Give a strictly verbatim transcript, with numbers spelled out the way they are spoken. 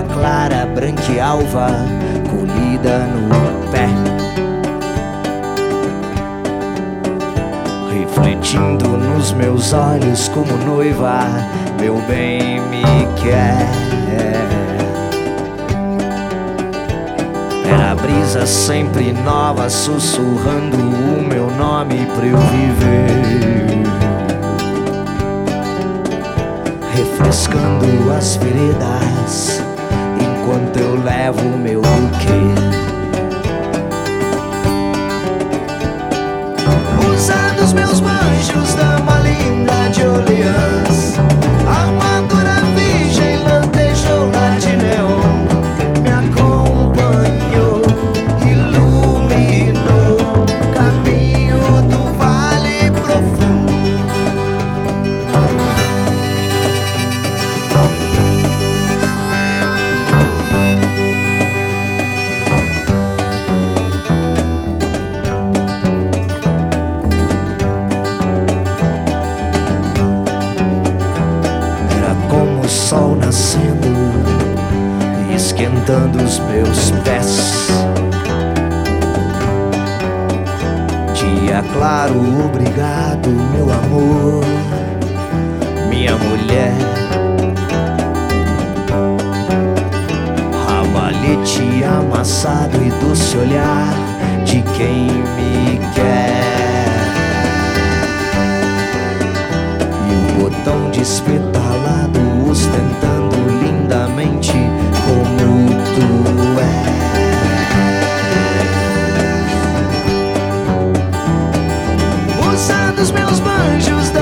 clara, branca e alva, colhida no pé, refletindo nos meus olhos como noiva, meu bem me quer. Era a brisa sempre nova, sussurrando o meu nome pra eu viver, refrescando as veredas enquanto eu levo o meu buquê. Usando os meus manjos, dama linda de Orleans, a armadura virgem lantejou lá de neon, me acompanhou, iluminou o caminho do vale profundo. O sol nascendo e esquentando os meus pés. Dia claro, obrigado, meu amor, minha mulher. Ramalhete amassado e doce olhar de quem me quer, e o botão despetalado ostentando lindamente como tu és. Usando os meus banjos